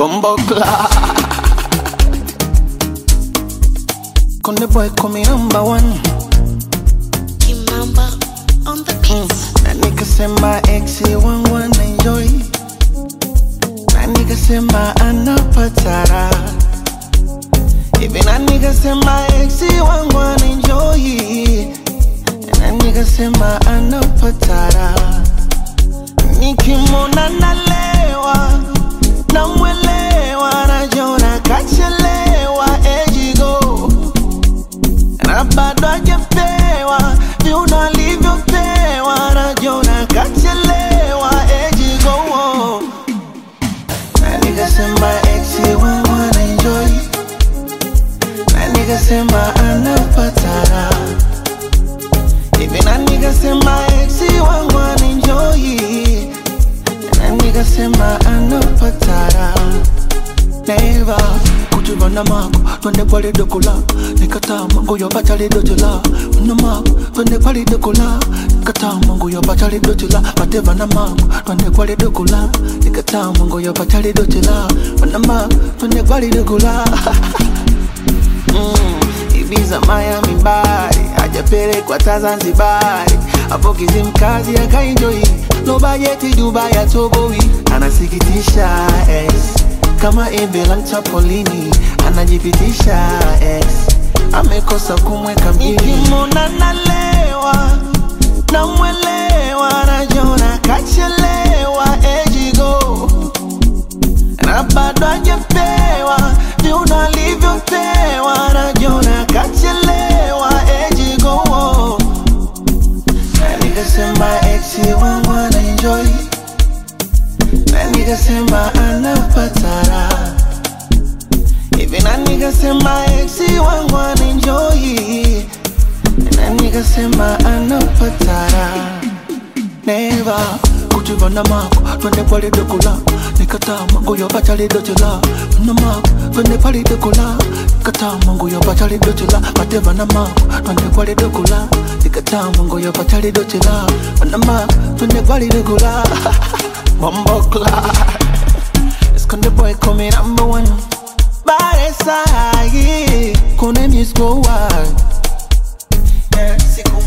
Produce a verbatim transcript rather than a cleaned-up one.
Bumbo Clock. Con the boy call me number one. Kimamba on the beats. Na nigga say my ex he want one enjoy. Na nigga say my anapatara. Even a nigga say my ex he want one enjoy. Na nigga say my anapatara. Nikimona nalewa, namwelewa, najona kachelewa, ejigo. Na bado hajapewa, viuno alivyopewa, najona kachelewa, ejigo. Na nigga say my ex he want one enjoy. Na nigga say my anapatara. Even a nigga say my ex he want one enjoy. And a nigga say my anapatara. Never could you run a mark when they call it the cola. Nikata mango your battery dotula. On the mark when they call it the cola. Nikata mango your battery dotula. But they run a mark when they call it the cola. Nikata mango your battery dotula. On the mark when they call it the cola. Ibiza Miami bari hajapelekwa Zanzibari, hapo Kizimkazi akaenjoy, no bajeti Dubai atoboi. Anasikitisha ex kama embe la Chapolini, anajipitisha ex amekosa kumweka mjini. Nikimona nalewa, namwelewa, najona kachelewa, ejigo. Na bado hajapewa, viuno alivyopewa, najona kachelewa, ejigo. Na nigga say my ex he want one enjoy. Na nigga say my anapatara. Even a nigga say my ex he want one enjoy. Na nigga say my anapatara. Never could you run a mark when they call it the cola. Nikata mango your battery dotula. On the mark when they call it the cola. Nikata mango your battery dotula. But they run a mark when they call it the cola. Nikata mango your battery dotula. On the mark when they call it the cola. Bumbo Clock. It's con the boy call me number one. Baresa, yeah. Kone miss go wild. Yeah, siku